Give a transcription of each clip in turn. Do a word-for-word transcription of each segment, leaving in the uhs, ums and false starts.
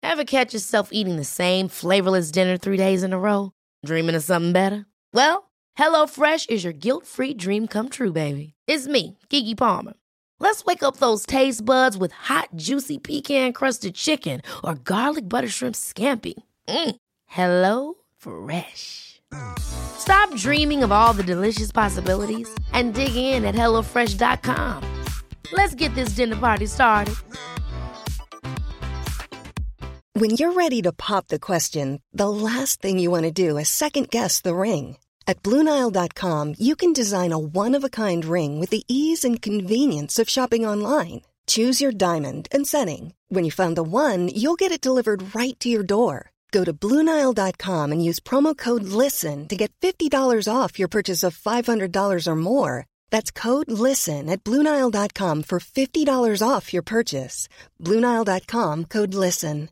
Ever catch yourself eating the same flavorless dinner three days in a row? Dreaming of something better? Well, HelloFresh is your guilt-free dream come true, baby. It's me, Keke Palmer. Let's wake up those taste buds with hot, juicy pecan-crusted chicken or garlic butter shrimp scampi. Mm. Hello Fresh. Stop dreaming of all the delicious possibilities and dig in at hello fresh dot com. Let's get this dinner party started. When you're ready to pop the question, the last thing you want to do is second-guess the ring. At Blue Nile dot com, you can design a one-of-a-kind ring with the ease and convenience of shopping online. Choose your diamond and setting. When you find the one, you'll get it delivered right to your door. Go to Blue Nile dot com and use promo code LISTEN to get fifty dollars off your purchase of five hundred dollars or more. That's code LISTEN at Blue Nile dot com for fifty dollars off your purchase. Blue Nile dot com, code LISTEN.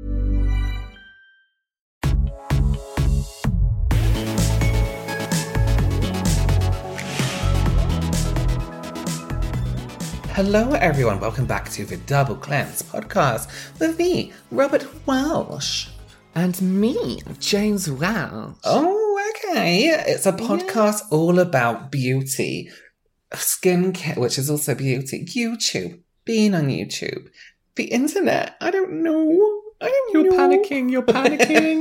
Hello everyone, welcome back to the Double Cleanse podcast with me, Robert Welsh. And me, James Welsh. Oh, okay. It's a podcast yeah. all about beauty, skincare, which is also beauty, YouTube, being on YouTube, the internet. I don't know. I don't you're know. panicking, you're panicking.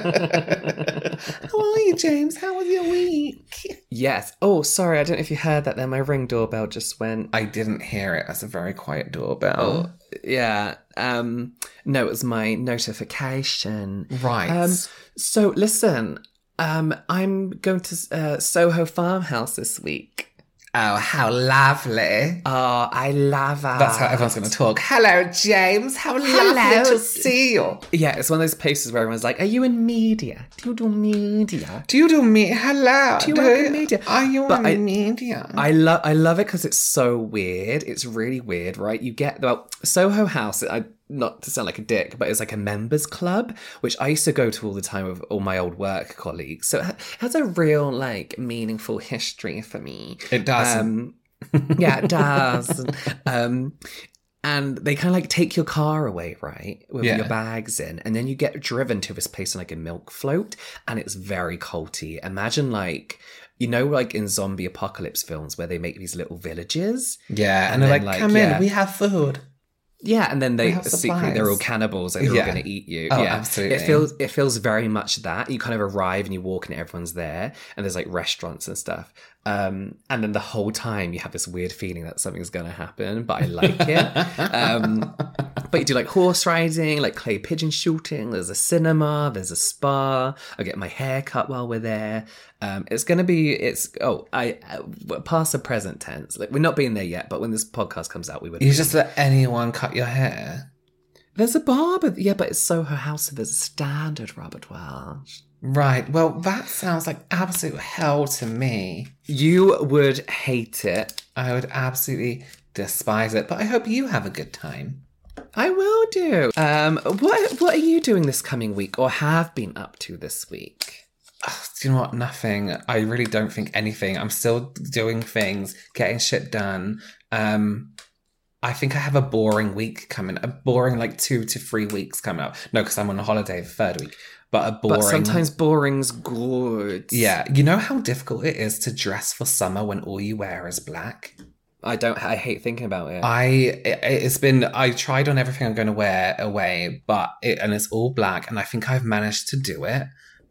How are you, James? How was your week? Yes. Oh, sorry, I don't know if you heard that then. My Ring doorbell just went. I didn't hear it. That's a very quiet doorbell. Oh, yeah. Um, no, it was my notification. Right. Um, so, listen, um, I'm going to uh, Soho Farmhouse this week. Oh, how lovely. Oh, I love it. That's how everyone's going to talk. Hello, James. How Hello. lovely to see you. Yeah, it's one of those places where everyone's like, are you in media? Do you do media? Do you do media? Hello. Do you do work in media? Are you but in I, media? I, lo- I love it because it's so weird. It's really weird, right? You get, well, Soho House, I not to sound like a dick, but it's like a members club, which I used to go to all the time with all my old work colleagues. So it has a real, like, meaningful history for me. It does. Um, yeah, it does. um, and they kind of like take your car away, right? With yeah. your bags in. And then you get driven to this place on like a milk float. And it's very culty. Imagine like, you know, like in zombie apocalypse films where they make these little villages. Yeah. And, and they're like, like, come yeah. in, we have food. Yeah, and then they secretly they're all cannibals and they're yeah. all going to eat you. Oh, yeah, absolutely. It feels it feels very much that. You kind of arrive and you walk and everyone's there, and there's like restaurants and stuff. Um, and then the whole time you have this weird feeling that something's going to happen, but I like it. um, but you do like horse riding, like clay pigeon shooting. There's a cinema. There's a spa. I get my hair cut while we're there. Um, it's going to be, it's, oh, I, uh, past the present tense. Like, we're not being there yet, but when this podcast comes out, we would. You just let anyone cut your hair? There's a barber. Yeah, but it's Soho House, so there's a standard, Robert Welsh. Right. Well, that sounds like absolute hell to me. You would hate it. I would absolutely despise it, but I hope you have a good time. I will do. Um, what, what are you doing this coming week or have been up to this week? Oh, do you know what? Nothing. I really don't think anything. I'm still doing things, getting shit done. Um, I think I have a boring week coming. A boring like two to three weeks coming up. No, because I'm on a holiday the third week. But a boring. But sometimes boring's good. Yeah. You know how difficult it is to dress for summer when all you wear is black? I don't. I hate thinking about it. I. It, it's been. I tried on everything I'm going to wear away, but it and it's all black, and I think I've managed to do it.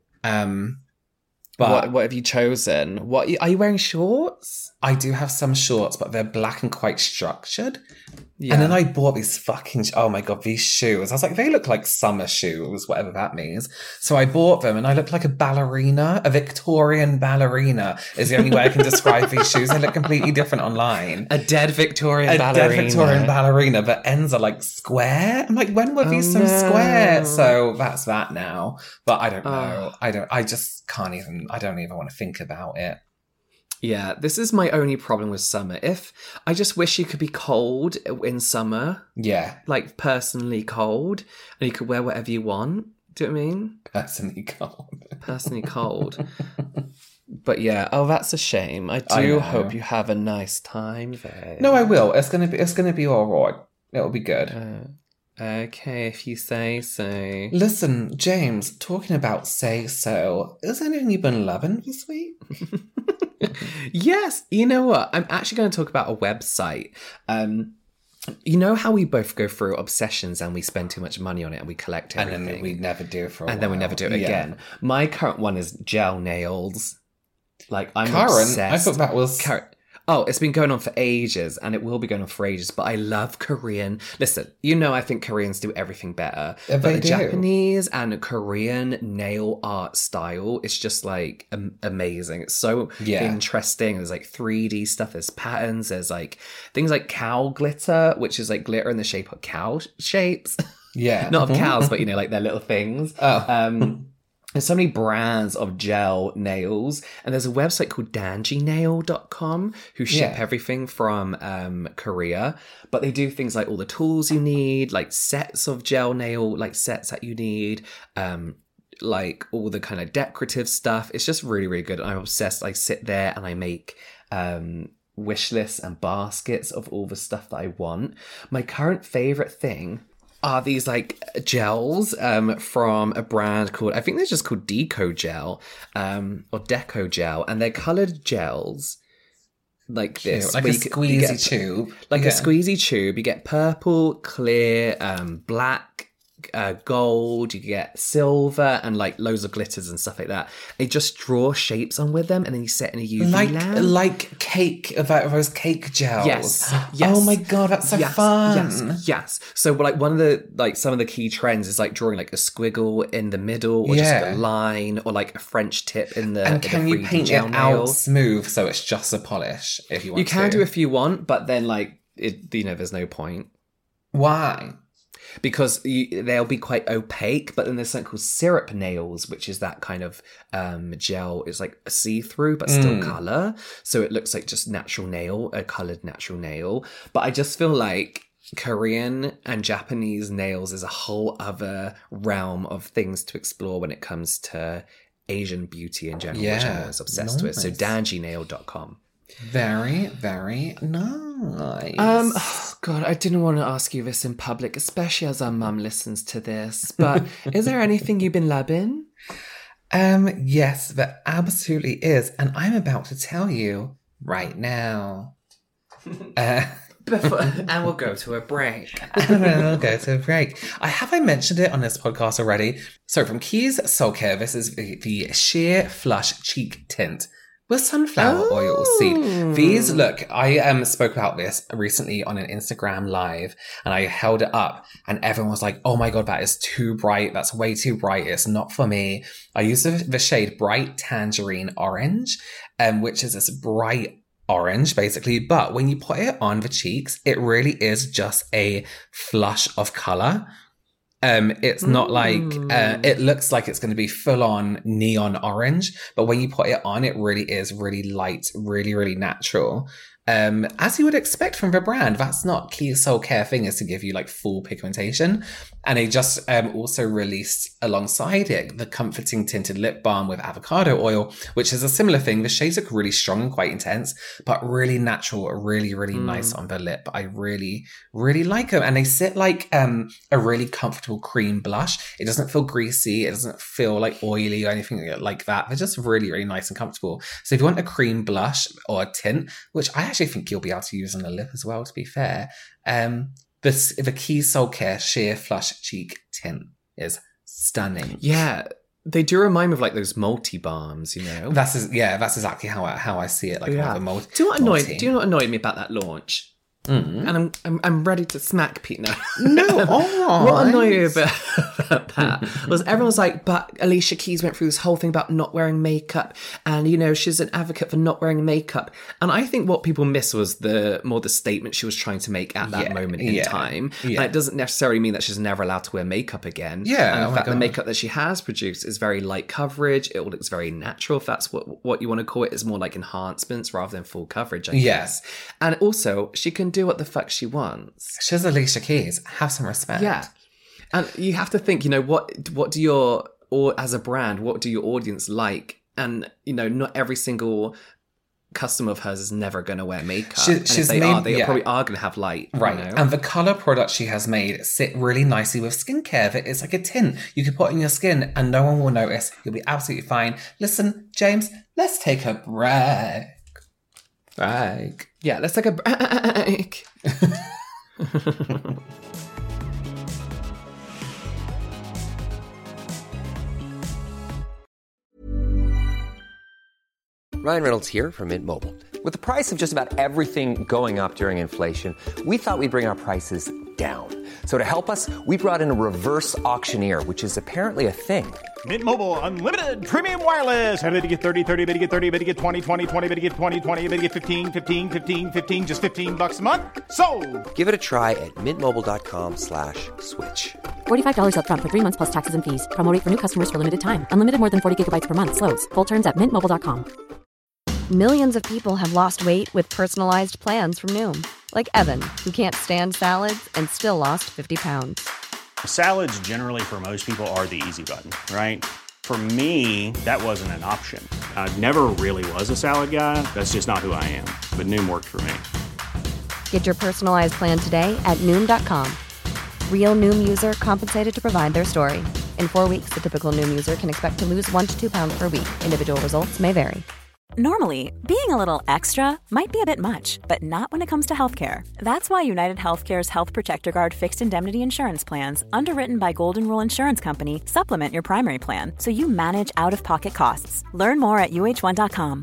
Um, but what, what have you chosen? What are you wearing? Shorts? I do have some shorts, but they're black and quite structured. Yeah. And then I bought these fucking, oh my God, these shoes. I was like, they look like summer shoes, whatever that means. So I bought them and I look like a ballerina, a Victorian ballerina is the only way I can describe these shoes. They look completely different online. A dead Victorian a ballerina. A dead Victorian ballerina, but ends are like square. I'm like, when were these oh, so no. square? So that's that now. But I don't oh. know. I don't, I just can't even, I don't even want to think about it. Yeah, this is my only problem with summer. If I just wish you could be cold in summer. Yeah. Like personally cold. And you could wear whatever you want. Do you know what I mean? Personally cold. Personally cold. But yeah, oh, that's a shame. I do I hope you have a nice time there. No, I will. It's gonna be. It's gonna be all right. It'll be good. Uh, Okay, if you say so. Listen, James, talking about say so, is there anything you've been loving this week? Yes, you know what? I'm actually going to talk about a website. Um, you know how we both go through obsessions and we spend too much money on it and we collect everything? And then we never do it for a And while. then we never do it Yeah. again. My current one is gel nails. Like, I'm Karen, obsessed. I thought that was... Karen, oh, it's been going on for ages, and it will be going on for ages, but I love Korean. Listen, you know I think Koreans do everything better. Yeah, but they the do. Japanese and Korean nail art style is just, like, am- amazing. It's so Yeah. interesting. There's, like, three D stuff. There's patterns. There's, like, things like cow glitter, which is, like, glitter in the shape of cow shapes. Yeah. Not of cows, but, you know, like, their little things. Oh. Um... There's so many brands of gel nails, and there's a website called danji nail dot com who ship Yeah. everything from um, Korea, but they do things like all the tools you need, like sets of gel nail, like sets that you need, um, like all the kind of decorative stuff. It's just really, really good. I'm obsessed. I sit there and I make um, wish lists and baskets of all the stuff that I want. My current favorite thing are these like gels um, from a brand called, I think they're just called Deco Gel um, or Deco Gel, and they're coloured gels like Cute. this. Like where a you get- squeezy you get- tube. Like Yeah. a squeezy tube. You get purple, clear, um, black, uh, gold, you get silver, and like loads of glitters and stuff like that. They just draw shapes on with them, and then you set in a U V Like lamp. like cake, about those cake gels. Yes. yes. Oh my god, that's so yes, fun. Yes, yes. So, well, like one of the like some of the key trends is like drawing like a squiggle in the middle, or Yeah. just a line, or like a French tip in the. And in can the you three D paint it gel nail. out smooth so it's just a polish if you want You to? can do if you want, but then like it, you know, there's no point. Why? Because you, they'll be quite opaque, but then there's something called syrup nails, which is that kind of um, gel. It's like a see-through, but still Mm. colour. So it looks like just natural nail, a coloured natural nail. But I just feel like Korean and Japanese nails is a whole other realm of things to explore when it comes to Asian beauty in general, which I'm Yeah, always obsessed with. So nice. danji nail dot com. Very, very nice. Um, oh God, I didn't want to ask you this in public, especially as our mum listens to this. But is there anything you've been loving? um, yes, there absolutely is, and I'm about to tell you right now. Uh, Before, and we'll go to a break. and then we'll go to a break. I have I mentioned it on this podcast already. So from Keys Soul Care, this is the, the Sheer Flush Cheek Tint with sunflower oil seed. These, look, I um spoke about this recently on an Instagram live, and I held it up, and everyone was like, oh my god, that is too bright. That's way too bright. It's not for me. I use the, the shade Bright Tangerine Orange, um, which is this bright orange basically, but when you put it on the cheeks, it really is just a flush of color. Um, it's not like, uh, it looks like it's going to be full on neon orange, but when you put it on, it really is really light, really, really natural. Um, as you would expect from the brand. That's not Key Soul Care thing, is to give you like full pigmentation. And they just um, also released alongside it the Comforting Tinted Lip Balm with avocado oil, which is a similar thing. The shades look really strong and quite intense, but really natural, really, really Mm. nice on the lip. I really, really like them. And they sit like um, a really comfortable cream blush. It doesn't feel greasy. It doesn't feel like oily or anything like that. They're just really, really nice and comfortable. So if you want a cream blush or a tint, which I actually think you'll be able to use on the lip as well, to be fair, um, the, the Key Soul Care Sheer Flush Cheek Tint is stunning. Yeah, they do remind me of like those multi balms, you know. That's is, yeah, that's exactly how I, how I see it. Like Yeah. more of a multi. Do you know what annoyed? multi. Do you know what annoyed me about that launch? Mm. And I'm I'm I'm ready to smack Pete now. No, all What annoyed me right. about, about that was everyone was like, but Alicia Keys went through this whole thing about not wearing makeup, and you know she's an advocate for not wearing makeup. And I think what people miss was the more the statement she was trying to make at that Yeah, moment in yeah, time. yeah. And it doesn't necessarily mean that she's never allowed to wear makeup again. Yeah, and oh in my fact, the God. makeup that she has produced is very light coverage. It looks very natural. If that's what what you want to call it, it's more like enhancements rather than full coverage. I Yeah. guess. And also, she can do what the fuck she wants. She's Alicia Keys. Have some respect. Yeah. And you have to think, you know, what what do your, or as a brand, what do your audience like? And, you know, not every single customer of hers is never going to wear makeup. She, and she's if they made, are, they yeah. probably are going to have light. Right. You know? And the colour products she has made sit really nicely with skincare. That it's like a tint you can put on your skin and no one will notice. You'll be absolutely fine. Listen, James, let's take a break. Break. Yeah, let's take a break. Ryan Reynolds here from Mint Mobile. With the price of just about everything going up during inflation, we thought we'd bring our prices down. So to help us, we brought in a reverse auctioneer, which is apparently a thing. Mint Mobile Unlimited Premium Wireless. How to get thirty, thirty, how to get thirty, how to get twenty, twenty, twenty, how to get twenty, twenty, how to get fifteen, fifteen, fifteen, fifteen, just fifteen bucks a month? Sold! Give it a try at mintmobile.com slash switch. forty-five dollars up front for three months plus taxes and fees. Promo rate for new customers for limited time. Unlimited more than forty gigabytes per month. Slows full terms at mint mobile dot com. Millions of people have lost weight with personalized plans from Noom. Like Evan, who can't stand salads and still lost fifty pounds. Salads generally for most people are the easy button, right? For me, that wasn't an option. I never really was a salad guy. That's just not who I am. But Noom worked for me. Get your personalized plan today at Noom dot com. Real Noom user compensated to provide their story. In four weeks, the typical Noom user can expect to lose one to two pounds per week. Individual results may vary. Normally, being a little extra might be a bit much, but not when it comes to healthcare. That's why United Healthcare's Health Protector Guard fixed indemnity insurance plans, underwritten by Golden Rule Insurance Company, supplement your primary plan so you manage out-of-pocket costs. Learn more at U H one dot com.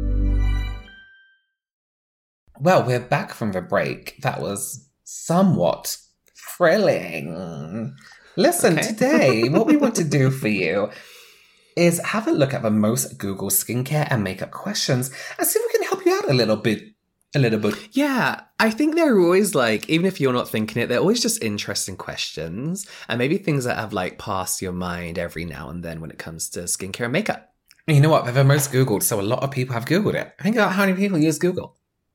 Well, we're back from the break. That was somewhat thrilling. Listen, Okay. today, what we want to do for you is have a look at the most Google skincare and makeup questions and see if we can help you out a little bit. A little bit. Yeah, I think they're always like, even if you're not thinking it, they're always just interesting questions and maybe things that have like passed your mind every now and then when it comes to skincare and makeup. And you know what? They're the most Googled, so a lot of people have Googled it. Think about how many people use Google.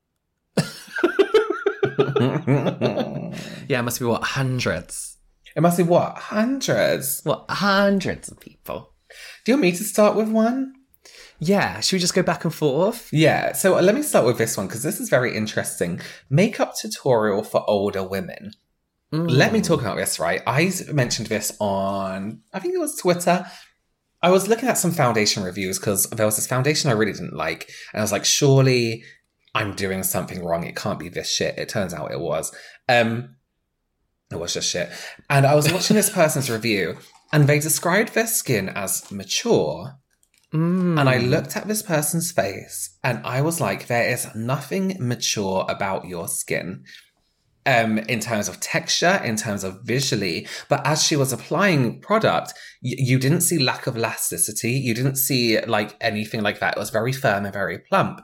Yeah, it must be what, hundreds? It must be what? Hundreds? What, hundreds of people? Do you want me to start with one? Yeah, should we just go back and forth? Yeah, so let me start with this one because this is very interesting. Makeup tutorial for older women. Mm. Let me talk about this, right? I mentioned this on, I think it was Twitter. I was looking at some foundation reviews because there was this foundation I really didn't like. And I was like, surely I'm doing something wrong. It can't be this shit. It turns out it was. Um, it was just shit. And I was watching this person's review and they described their skin as mature. Mm. And I looked at this person's face and I was like, there is nothing mature about your skin. Um, in terms of texture, in terms of visually. But as she was applying product, y- you didn't see lack of elasticity. You didn't see like anything like that. It was very firm and very plump.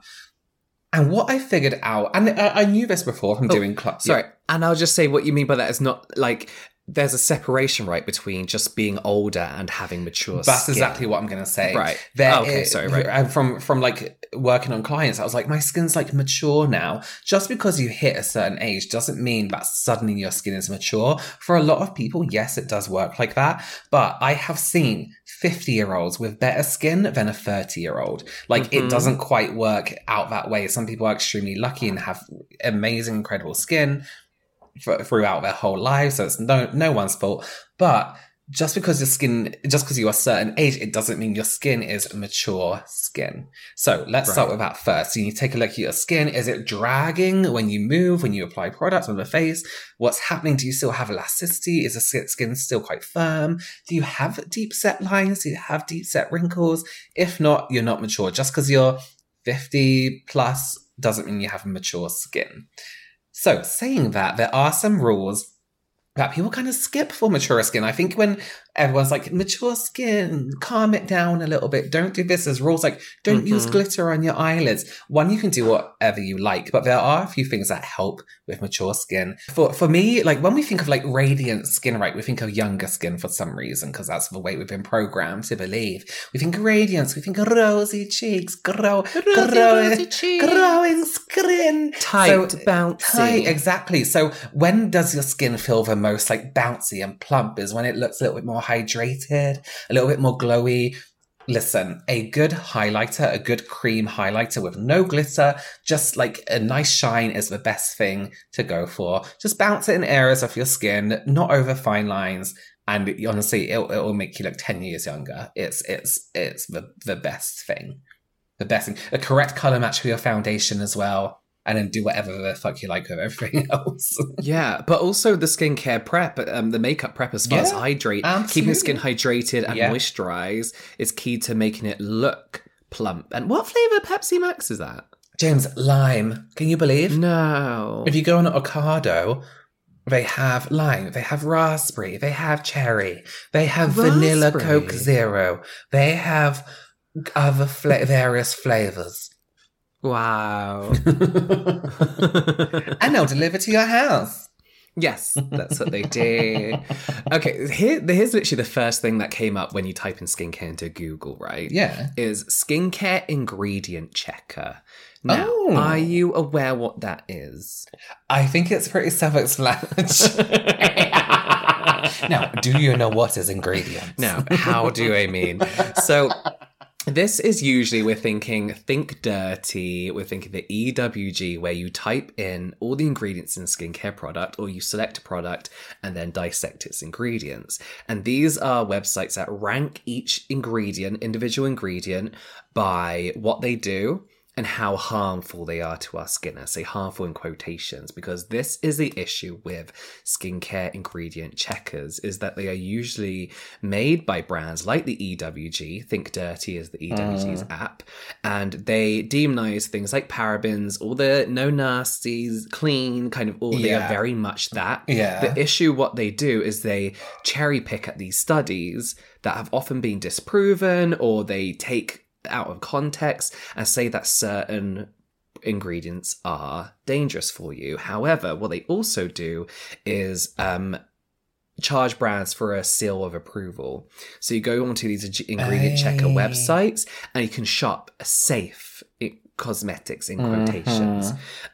And what I figured out, and I, I knew this before from oh, doing... Cl- sorry, yeah. And I'll just say what you mean by that is not like... There's a separation, right, between just being older and having mature That's skin. exactly what I'm going to say. Right. There Oh, okay, is- sorry, right. And from, from like working on clients, I was like, my skin's like mature now. Just because you hit a certain age doesn't mean that suddenly your skin is mature. For a lot of people, yes, it does work like that. But I have seen fifty-year-olds with better skin than a thirty-year-old. Like, Mm-hmm. it doesn't quite work out that way. Some people are extremely lucky and have amazing, incredible skin for, throughout their whole lives, so it's no no one's fault. But just because your skin, just because you're a certain age, it doesn't mean your skin is mature skin. So let's Right. start with that first. So you take a look at your skin. Is it dragging when you move, when you apply products on the face? What's happening? Do you still have elasticity? Is the skin still quite firm? Do you have deep set lines? Do you have deep set wrinkles? If not, you're not mature. Just because you're fifty plus doesn't mean you have mature skin. So, saying that, there are some rules that people kind of skip for mature skin. I think when everyone's like, mature skin, calm it down a little bit. Don't do this. There's rules like, don't Mm-hmm. use glitter on your eyelids. One, you can do whatever you like, but there are a few things that help with mature skin. For for me, like when we think of like radiant skin, right, we think of younger skin for some reason, because that's the way we've been programmed to believe. We think radiance, we think rosy cheeks, grow, growing, rosy cheeks. growing skin. Tight, bouncy. Tight, exactly. So when does your skin feel the most like bouncy and plump? Is when it looks a little bit more hydrated, a little bit more glowy. listen, a good highlighter, a good cream highlighter with no glitter, just like a nice shine is the best thing to go for. Just bounce it in areas of your skin, not over fine lines. And honestly, it it will make you look ten years younger. It's it's it's the, the best thing. The best thing. A correct colour match for your foundation as well. And then do whatever the fuck you like with everything else. Yeah, but also the skincare prep, um, the makeup prep as well as Yeah, hydrate. absolutely. Keeping skin hydrated and Yeah. moisturised is key to making it look plump. And what flavour Pepsi Max is that? James, lime. Can you believe? No. If you go on Ocado, they have lime, they have raspberry, they have cherry, they have vanilla Raspberry? Coke Zero, they have other fla- various flavours. Wow. And they'll deliver to your house. Yes, that's what they do. Okay, here, here's literally the first thing that came up when you type in skincare into Google, right? Yeah. Is skincare ingredient checker. Now, Oh. are you aware what that is? I think it's pretty self-explanatory. Now, do you know what is ingredients? Now, how do I mean? So, this is usually, we're thinking Think Dirty, we're thinking the E W G, where you type in all the ingredients in a skincare product, or you select a product and then dissect its ingredients. And these are websites that rank each ingredient, individual ingredient, by what they do and how harmful they are to our skin. I say harmful in quotations because this is the issue with skincare ingredient checkers, is that they are usually made by brands like the E W G. Think Dirty is the E W G's Mm. app, and they demonize things like parabens, all the no nasties, clean, kind of all. They Yeah. are very much that. Yeah. The issue, what they do is they cherry pick at these studies that have often been disproven, or they take out of context and say that certain ingredients are dangerous for you. However, what they also do is um, charge brands for a seal of approval. So you go onto these ingredient checker Aye. websites and you can shop safe i- cosmetics in quotations. Mhm.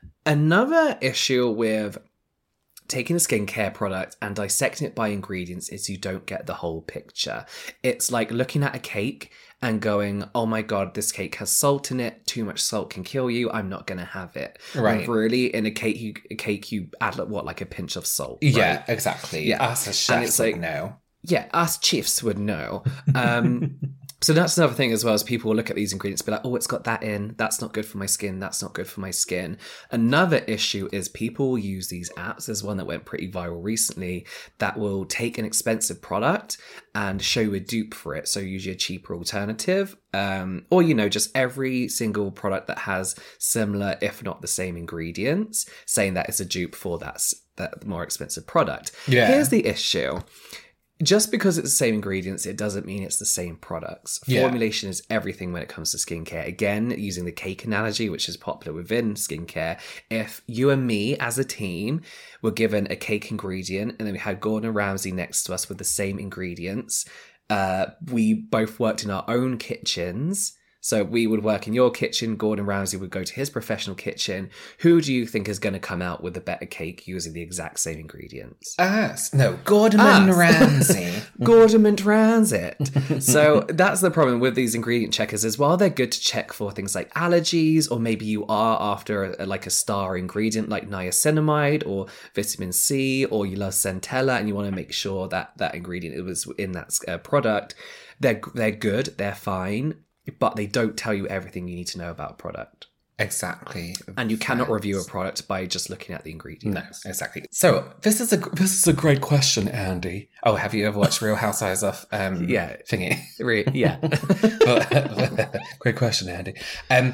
Another issue with taking a skincare product and dissecting it by ingredients is you don't get the whole picture. It's like looking at a cake and going, oh my god, this cake has salt in it. Too much salt can kill you. I'm not going to have it. Right. And really, in a cake, you a cake you add like, what, like a pinch of salt. Yeah, right? exactly. Yeah. Us as And chefs it's would like- know. Yeah, us chiefs would know. Um, so that's another thing as well, as people will look at these ingredients and be like, oh, it's got that in. That's not good for my skin. That's not good for my skin. Another issue is people will use these apps. There's one that went pretty viral recently that will take an expensive product and show you a dupe for it. So usually a cheaper alternative. Um, or, you know, just every single product that has similar, if not the same ingredients, saying that it's a dupe for that, s- that more expensive product. Yeah. Here's the issue. Just because it's the same ingredients, it doesn't mean it's the same products. Yeah. Formulation is everything when it comes to skincare. Again, using the cake analogy, which is popular within skincare, if you and me as a team were given a cake ingredient and then we had Gordon Ramsay next to us with the same ingredients, uh, we both worked in our own kitchens. So we would work in your kitchen, Gordon Ramsay would go to his professional kitchen. Who do you think is going to come out with a better cake using the exact same ingredients? Us. No, Gordon Us. Ramsay. Gordon Transit. So that's the problem with these ingredient checkers, is while they're good to check for things like allergies, or maybe you are after a, like a star ingredient like niacinamide or vitamin C, or you love centella and you want to make sure that that ingredient was in that uh, product, they're they're good, they're fine, but they don't tell you everything you need to know about a product. Exactly. And you cannot Facts. review a product by just looking at the No, ingredients. exactly. So this is a this is a great question, Andy. Oh, have you ever watched Real Housewives of um Yeah. thingy? Re- yeah. Great question, Andy. Um,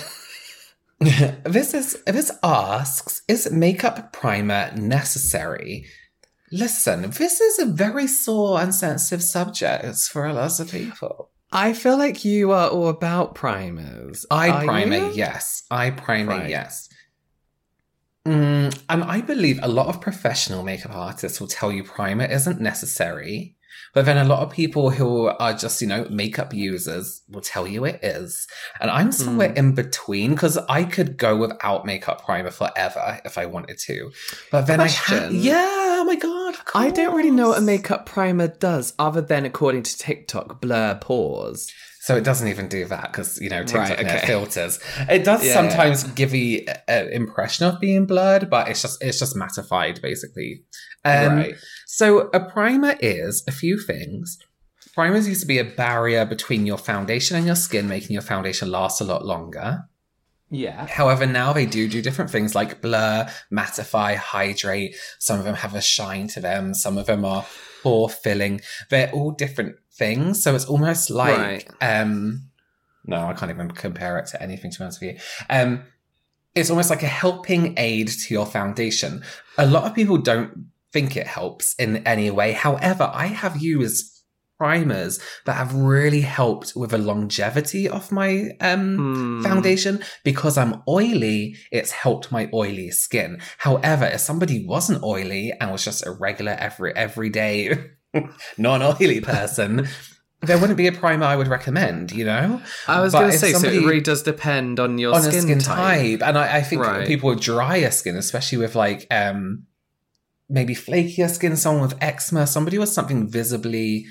this is this asks: is makeup primer necessary? Listen, this is a very sore and sensitive subject for a lot of people. I feel like you are all about primers. Eye Are primer, you? yes. Eye primer, Right. yes. Mm, and I believe a lot of professional makeup artists will tell you primer isn't necessary. But then a lot of people who are just, you know, makeup users will tell you it is. And I'm somewhere Mm. in between, because I could go without makeup primer forever if I wanted to. But then I have... Question. Yeah, oh my God, of I don't really know what a course. makeup primer does, other than, according to TikTok, blur pores. So it doesn't even do that because, you know, TikTok Right, okay. now filters. It does Yeah, sometimes give you an impression of being blurred, but it's just it's just mattified, basically. Um, Right. So a primer is a few things. Primers used to be a barrier between your foundation and your skin, making your foundation last a lot longer. Yeah. However, now they do do different things like blur, mattify, hydrate. Some of them have a shine to them. Some of them are pore filling. They're all different things. So it's almost like, Right. um, no, I can't even compare it to anything, to be honest with you. Um, it's almost like a helping aid to your foundation. A lot of people don't think it helps in any way. However, I have used primers that have really helped with the longevity of my um Mm. foundation. Because I'm oily, it's helped my oily skin. However, if somebody wasn't oily and was just a regular every everyday non-oily person, there wouldn't be a primer I would recommend, you know? I was But going to if say, so somebody- it really does depend on your on skin, a skin type. type. And I, I think Right. people with drier skin, especially with like um maybe flakier skin, someone with eczema, somebody with something visibly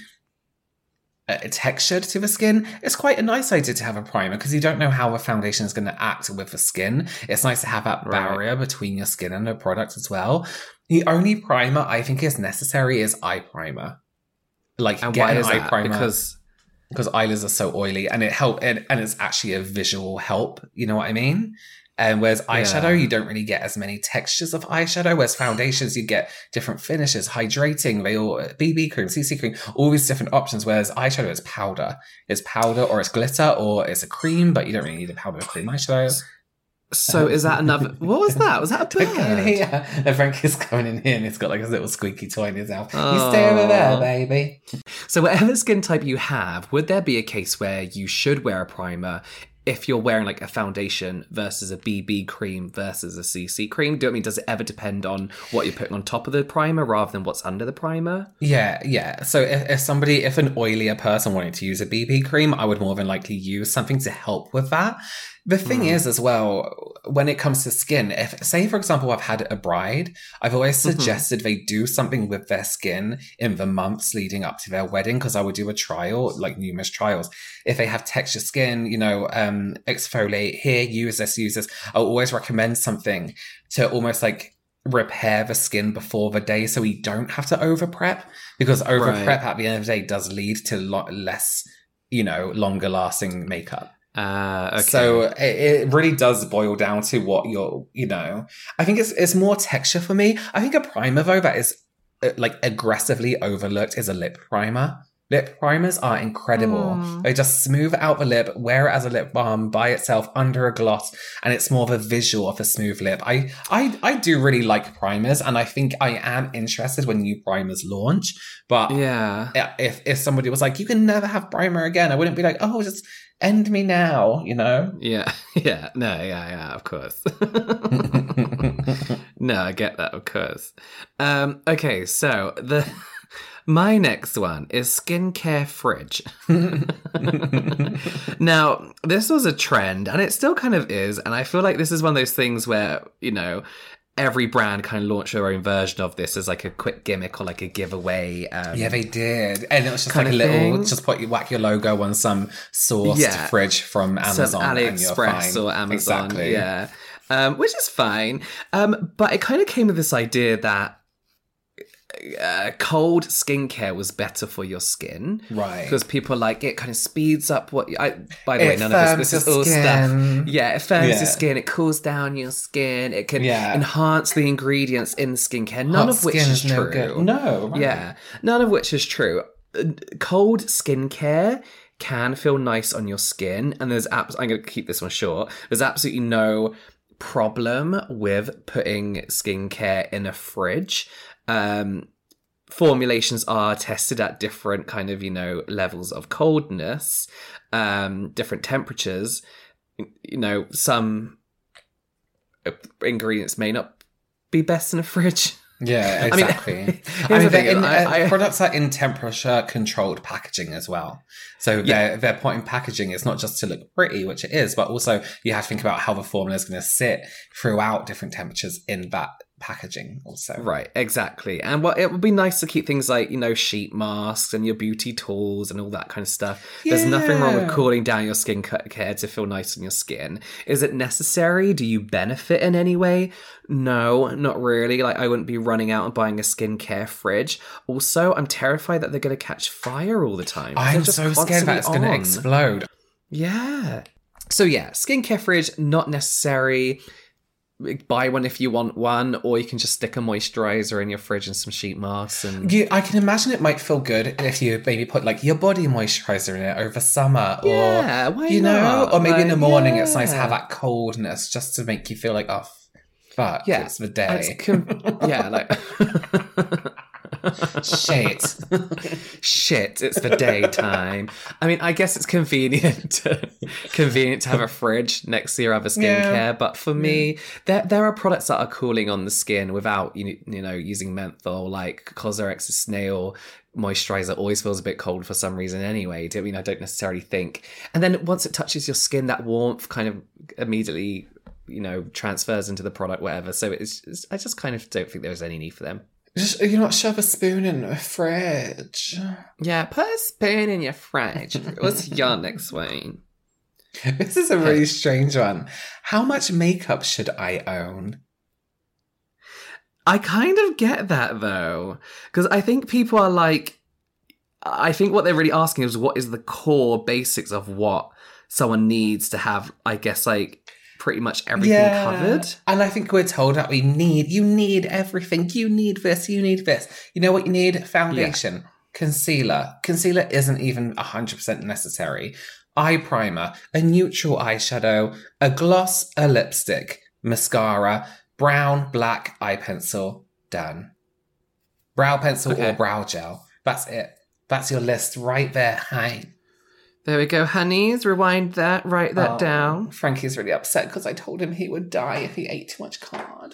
uh, textured to the skin, it's quite a nice idea to have a primer because you don't know how a foundation is going to act with the skin. It's nice to have that Right. barrier between your skin and the product as well. The only primer I think is necessary is eye primer. Like And get why an is eye that? primer Because because eyelids are so oily, and it help and, and it's actually a visual help. You know what I mean? And whereas eyeshadow, Yeah. you don't really get as many textures of eyeshadow. Whereas foundations, you get different finishes, hydrating, they all B B cream, C C cream, all these different options. Whereas eyeshadow is powder, it's powder or it's glitter or it's a cream, but you don't really need a powder or cream eyeshadow. so is that another? What was that? Was that a Don't get in bird? here. And Frank is coming in here and he's got like a little squeaky toy in his mouth. You stay over there, Aw. baby. So whatever skin type you have, would there be a case where you should wear a primer if you're wearing like a foundation versus a B B cream versus a C C cream? Do I mean, does it ever depend on what you're putting on top of the primer rather than what's under the primer? Yeah, yeah. So if, if somebody, if an oilier person wanted to use a B B cream, I would more than likely use something to help with that. The thing is, as well, when it comes to skin, if, say, for example, I've had a bride, I've always suggested they do something with their skin in the months leading up to their wedding, because I would do a trial, like numerous trials. If they have textured skin, you know, um, exfoliate here, use this, use this. I'll always recommend something to almost like repair the skin before the day so we don't have to over prep, because over Right. prep at the end of the day does lead to lo- less, you know, longer lasting makeup. Uh, okay. So it, it really does boil down to what you're, you know, I think it's it's more texture for me. I think a primer though that is uh, like aggressively overlooked is a lip primer. Lip primers are incredible. They just smooth out the lip, wear it as a lip balm by itself under a gloss, and it's more of a visual of a smooth lip. I, I, I do really like primers, and I think I am interested when new primers launch. But yeah. if if somebody was like, you can never have primer again, I wouldn't be like, oh, just end me now, you know? Yeah, yeah, no, yeah, yeah, of course. No, I get that, of course. Um, okay, so the my next one is skincare fridge. Now, this was a trend, and it still kind of is, and I feel like this is one of those things where, you know, every brand kind of launched their own version of this as like a quick gimmick or like a giveaway. Um, Yeah, they did. And it was just kind like a of little, thing. just put you whack your logo on some sourced Yeah. fridge from Amazon. Some and you're AliExpress fine. or Amazon, Exactly. yeah, um, which is fine. Um, but it kind of came with this idea that uh, cold skincare was better for your skin, Right. Because people are like it kind of speeds up what. I by the way, It none of firms this. This is your all skin. stuff. Yeah, it firms Yeah. your skin. It cools down your skin. It can Yeah. enhance the ingredients in skincare. None Hot of which skin is no true. good. No, right. Yeah, none of which is true. Uh, Cold skincare can feel nice on your skin, and there's abs- I'm going to keep this one short. There's absolutely no problem with putting skincare in a fridge. Um, formulations are tested at different kind of, you know, levels of coldness, um, different temperatures. You know, some ingredients may not be best in a fridge. Yeah, I mean, exactly. here's I the mean, thing, they're in, I- uh, I- products are in temperature controlled packaging as well. So they're, they're putting packaging. It's not just to look pretty, which it is, but also you have to think about how the formula is going to sit throughout different temperatures in that packaging also. Right, exactly. And what it would be nice to keep things like, you know, sheet masks and your beauty tools and all that kind of stuff. Yeah. There's nothing wrong with cooling down your skin care to feel nice on your skin. Is it necessary? Do you benefit in any way? No, not really. Like, I wouldn't be running out and buying a skincare fridge. Also, I'm terrified that they're going to catch fire all the time. I'm just so scared that it's going to explode. Yeah. So yeah, skincare fridge, not necessary. Buy one if you want one, or you can just stick a moisturizer in your fridge and some sheet masks. And yeah, I can imagine it might feel good if you maybe put like your body moisturizer in it over summer, or yeah, why you not? know, or maybe like, in the morning yeah. it's nice to have that coldness just to make you feel like, oh, fuck, yeah, it's the day. It's com- yeah, like. Shit. Shit, it's the daytime. I mean, I guess it's convenient to, convenient to have a fridge next to your other skincare, yeah. but for me, there there are products that are cooling on the skin without, you, you know, using menthol, like Cosrx's Snail moisturizer always feels a bit cold for some reason anyway. I mean, I don't necessarily think. And then once it touches your skin, that warmth kind of immediately, you know, transfers into the product, whatever. So it's, it's I just kind of don't think there's any need for them. Just, you know what, shove a spoon in the fridge. Yeah, put a spoon in your fridge. What's your next one? This is a really strange one. How much makeup should I own? I kind of get that, though. Because I think people are like... I think what they're really asking is what is the core basics of what someone needs to have, I guess, like... pretty much everything yeah. covered. And I think we're told that we need, you need everything. You need this, you need this. You know what you need? Foundation, yeah. concealer. Concealer isn't even one hundred percent necessary. Eye primer, a neutral eyeshadow, a gloss, a lipstick, mascara, brown, black eye pencil, done. Brow pencil okay. or brow gel. That's it. That's your list right there. Hi. There we go, honeys. Rewind that, write that oh, down. Frankie's really upset because I told him he would die if he ate too much card.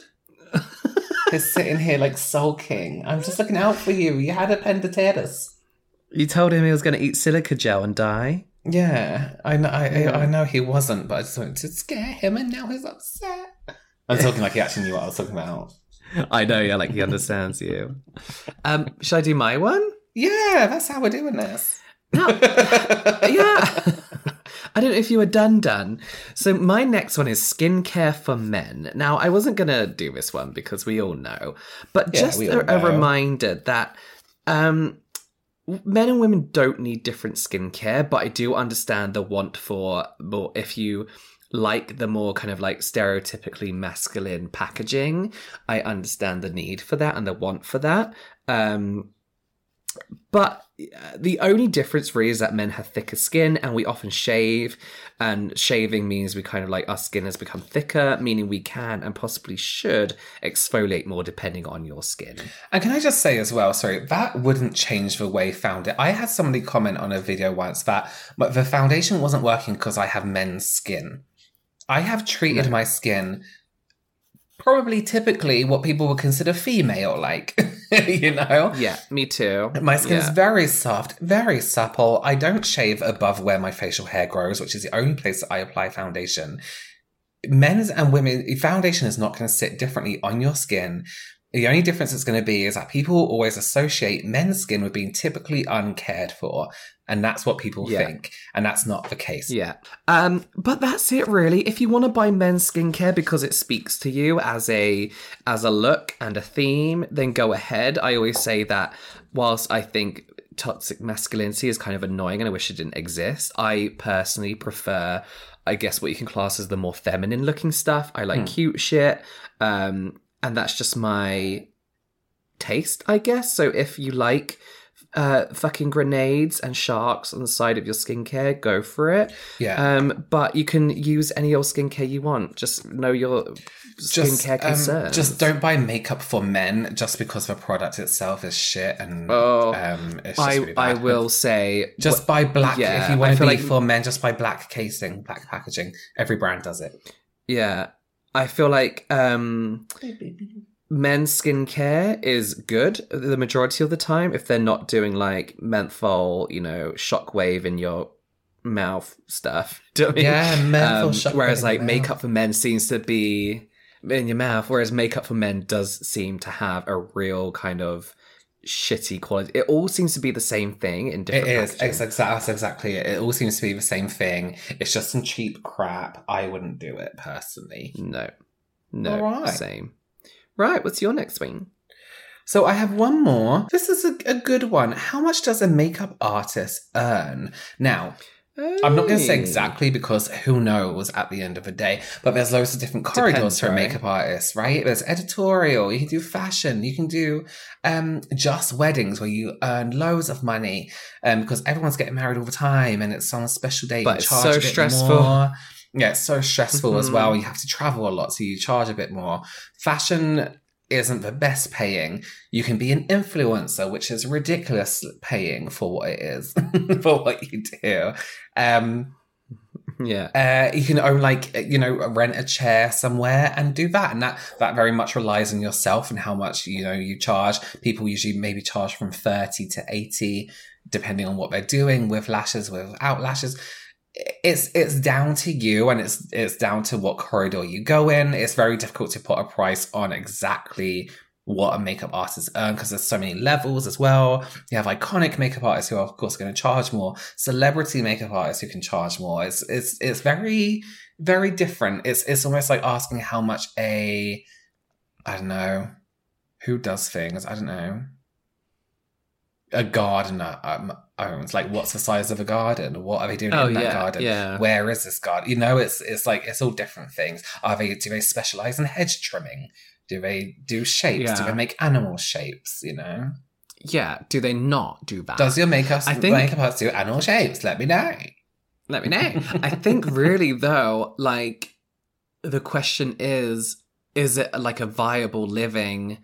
He's sitting here like sulking. I'm just looking out for you. You had appendicitis. You told him he was going to eat silica gel and die? Yeah, I know, I, yeah. I, I know he wasn't, but I just wanted to scare him and now he's upset. I'm talking like he actually knew what I was talking about. I know, yeah, like he understands you. Um, should I do my one? Yeah, that's how we're doing this. No. Yeah. I don't know if you were done, done. So my next one is skincare for men. Now, I wasn't going to do this one because we all know. But yeah, just a, a reminder that um, men and women don't need different skincare, but I do understand the want for more if you like the more kind of like stereotypically masculine packaging. I understand the need for that and the want for that. Um But the only difference really is that men have thicker skin and we often shave, and shaving means we kind of like our skin has become thicker, meaning we can and possibly should exfoliate more depending on your skin. And can I just say as well, sorry, that wouldn't change the way found it. I had somebody comment on a video once that but the foundation wasn't working because I have men's skin. I have treated no. my skin probably typically what people would consider female like. You know? Yeah, me too. My skin's yeah. very soft, very supple. I don't shave above where my facial hair grows, which is the only place that I apply foundation. Men's and women, foundation is not going to sit differently on your skin. The only difference it's going to be is that people always associate men's skin with being typically uncared for. And that's what people yeah. think. And that's not the case. Yeah. Um, but that's it, really. If you want to buy men's skincare because it speaks to you as a as a look and a theme, then go ahead. I always say that whilst I think toxic masculinity is kind of annoying and I wish it didn't exist, I personally prefer, I guess, what you can class as the more feminine looking stuff. I like mm. cute shit. Um, and that's just my taste, I guess. So if you like uh, fucking grenades and sharks on the side of your skincare, go for it. Yeah. Um, but you can use any old skincare you want. Just know your skincare just, concerns. Um, just don't buy makeup for men just because the product itself is shit and oh, um, it's just I, really bad. I will say... Just buy black. Yeah, if you want to be like, for men, just buy black casing, black packaging. Every brand does it. Yeah. I feel like um, men's skincare is good the majority of the time if they're not doing like menthol, you know, shockwave in your mouth stuff. Do you know what I mean? Yeah, menthol um, shockwave. Whereas like makeup for men seems to be in your mouth, whereas makeup for men does seem to have a real kind of shitty quality. It all seems to be the same thing in different It is. packaging. It's exactly, that's exactly it. It all seems to be the same thing. It's just some cheap crap. I wouldn't do it personally. No. No. All right. Same. Right, what's your next one? So I have one more. This is a, a good one. How much does a makeup artist earn? Now, I'm not going to say exactly because who knows at the end of the day, but there's loads of different corridors Depends, for a right? makeup artist, right? There's editorial, you can do fashion, you can do um, just weddings where you earn loads of money um, because everyone's getting married all the time and it's on a special day. But you it's charge so a bit stressful. more. Yeah, it's so stressful Mm-hmm. as well. You have to travel a lot, so you charge a bit more. Fashion isn't the best paying. You can be an influencer, which is ridiculous paying for what it is, for what you do. Um, Yeah. uh, you can own like, you know, rent a chair somewhere and do that. And that, that very much relies on yourself and how much, you know, you charge. People usually maybe charge from thirty to eighty, depending on what they're doing with lashes, without lashes. It's it's down to you, and it's it's down to what corridor you go in. It's very difficult to put a price on exactly what a makeup artist earn because there's so many levels as well. You have iconic makeup artists who are of course going to charge more, celebrity makeup artists who can charge more. It's it's it's very very different. It's it's almost like asking how much a I don't know who does things. I don't know. A gardener um, owns, like, what's the size of a garden? What are they doing Oh, in that yeah, garden? yeah. Where is this garden? You know, it's it's like it's all different things. Are they do they specialize in hedge trimming? Do they do shapes? Do Yeah. they make animal shapes? You know, Yeah. Do they not do that? does your makeup I think- makeup artist do animal shapes? Let me know. Let me know. I think really though, like the question is, is it like a viable living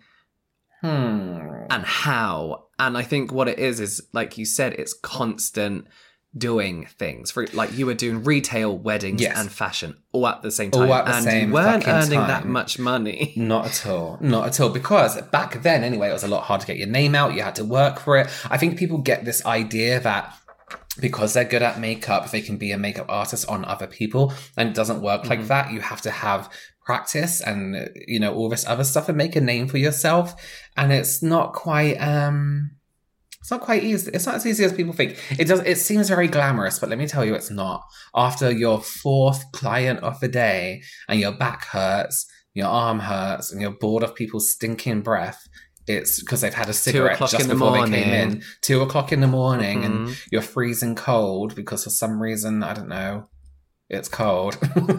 Hmm. and how? And I think what it is is like you said, it's constant doing things. For like you were doing retail, weddings, Yes. and fashion all at the same time, All at the and same you weren't fucking earning that time. much money. Not at all. Not at all. Because back then, anyway, it was a lot harder to get your name out. You had to work for it. I think people get this idea that because they're good at makeup, they can be a makeup artist on other people. And it doesn't work like that. You have to have practice and, you know, all this other stuff and make a name for yourself. And it's not quite, um, it's not quite easy. It's not as easy as people think. It does. It seems very glamorous, but let me tell you, it's not. After your fourth client of the day and your back hurts, your arm hurts, and you're bored of people's stinking breath, it's because they've had a cigarette o'clock just in the before they came morning. in. Two o'clock in the morning, Mhm. and you're freezing cold because for some reason, I don't know, it's cold.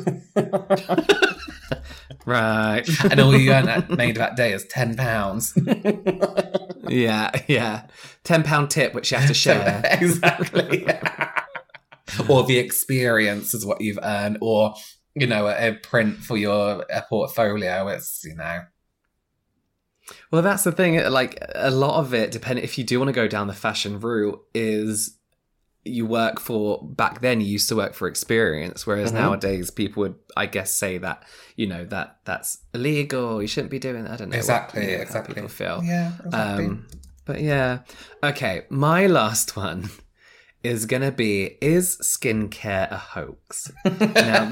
Right. And all you earned made that day is ten pounds. Yeah, yeah. ten pound tip, which you have to share. Exactly. Or the experience is what you've earned, or, you know, a, a print for your a portfolio. It's, you know. Well, that's the thing. Like, a lot of it, depending if you do want to go down the fashion route, is you work for, back then you used to work for experience, whereas Mhm. nowadays people would, I guess, say that, you know, that that's illegal, you shouldn't be doing that. I don't know. Exactly, what, you know, how exactly. people feel. Yeah, exactly. Um, but yeah. Okay, my last one is going to be, is skincare a hoax? Now,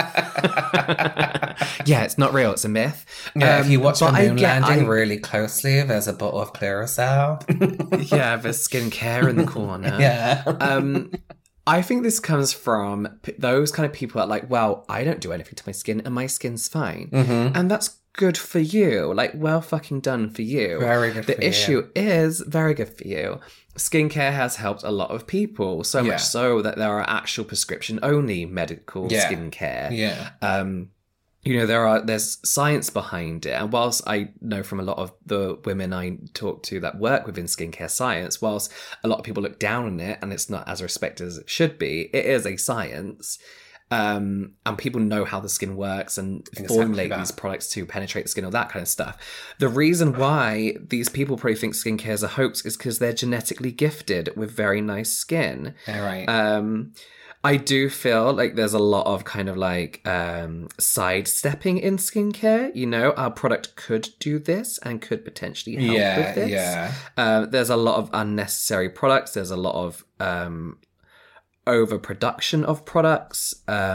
yeah, it's not real, it's a myth. Yeah, if Um, you watch the but I moon get- landing I- really closely, there's a bottle of Clearasil. yeah, there's skincare in the corner. Yeah. Um, I think this comes from p- those kind of people that are like, well, I don't do anything to my skin and my skin's fine. Mhm. And that's good for you. Like, well fucking done for you. Very good The for you. issue is very good for you. Skincare has helped a lot of people, so Yeah. much so that there are actual prescription-only medical Yeah. skincare. Yeah. Um, you know, there are there's science behind it. And whilst I know from a lot of the women I talk to that work within skincare science, whilst a lot of people look down on it and it's not as respected as it should be, it is a science. Um, and people know how the skin works and Exactly formulate that. these products to penetrate the skin, all that kind of stuff. The reason why these people probably think skincare is a hoax is because they're genetically gifted with very nice skin. All right. Um, I do feel like there's a lot of kind of like um, sidestepping in skincare. You know, our product could do this and could potentially help Yeah, with this. yeah. Uh, there's a lot of unnecessary products. There's a lot of um, overproduction of products. Um,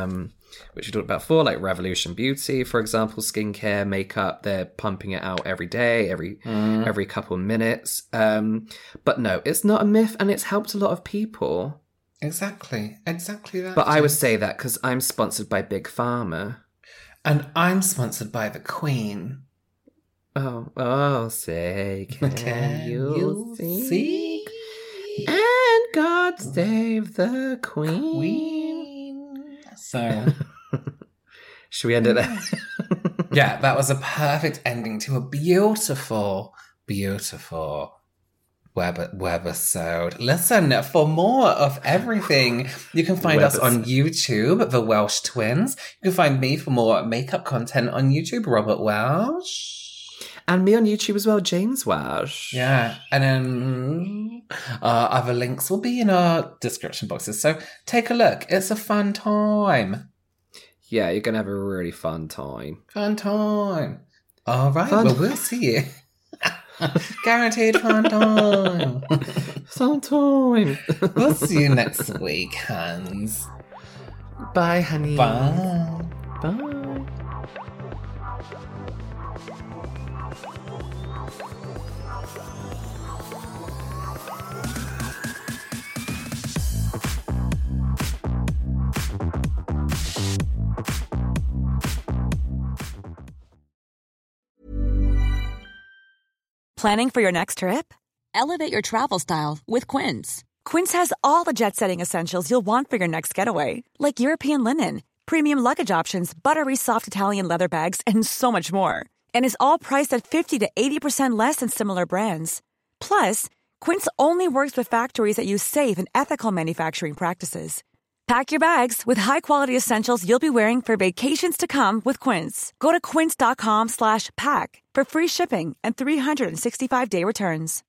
which we talked about before, like Revolution Beauty, for example, skincare, makeup. They're pumping it out every day, every mm. every couple of minutes. Um, but no, it's not a myth, and it's helped a lot of people. Exactly, exactly that. But I would say that because I'm sponsored by Big Pharma. And I'm sponsored by the Queen. Oh, oh, say, can, can you, you see? see? And God save the Queen. Queen. So, should we end it there? Yeah, that was a perfect ending to a beautiful, beautiful Web- webisode. Listen, for more of everything, you can find us on YouTube, The Welsh Twins. You can find me for more makeup content on YouTube, Robert Welsh. And me on YouTube as well, James Welsh. Yeah, and then uh, other links will be in our description boxes. So take a look. It's a fun time. Yeah, you're going to have a really fun time. Fun time. All right, fun well, we'll see you. Guaranteed fun time. Fun time. We'll see you next week, Hans. Bye, honey. Bye. Bye. Planning for your next trip? Elevate your travel style with Quince. Quince has all the jet-setting essentials you'll want for your next getaway, like European linen, premium luggage options, buttery soft Italian leather bags, and so much more. And is all priced at fifty to eighty percent less than similar brands. Plus, Quince only works with factories that use safe and ethical manufacturing practices. Pack your bags with high-quality essentials you'll be wearing for vacations to come with Quince. Go to quince.com slash pack for free shipping and three sixty-five day returns.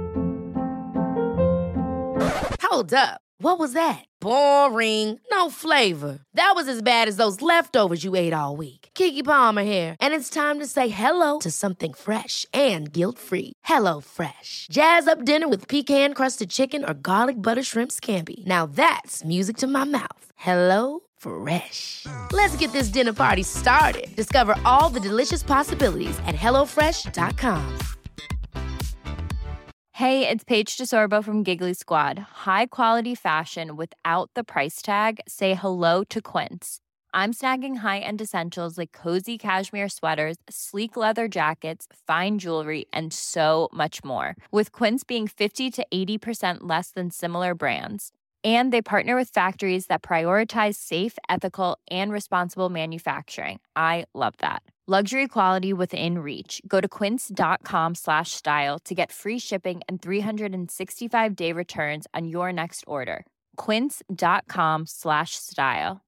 Hold up. What was that? Boring. No flavor. That was as bad as those leftovers you ate all week. Keke Palmer here. And it's time to say hello to something fresh and guilt-free. Hello Fresh. Jazz up dinner with pecan-crusted chicken or garlic butter shrimp scampi. Now that's music to my mouth. Hello Fresh. Let's get this dinner party started. Discover all the delicious possibilities at hello fresh dot com. Hey, it's Paige DeSorbo from Giggly Squad. High quality fashion without the price tag. Say hello to Quince. I'm snagging high-end essentials like cozy cashmere sweaters, sleek leather jackets, fine jewelry, and so much more. With Quince being fifty to eighty percent less than similar brands. And they partner with factories that prioritize safe, ethical, and responsible manufacturing. I love that. Luxury quality within reach. Go to quince.com slash style to get free shipping and three sixty-five day returns on your next order. Quince.com slash style.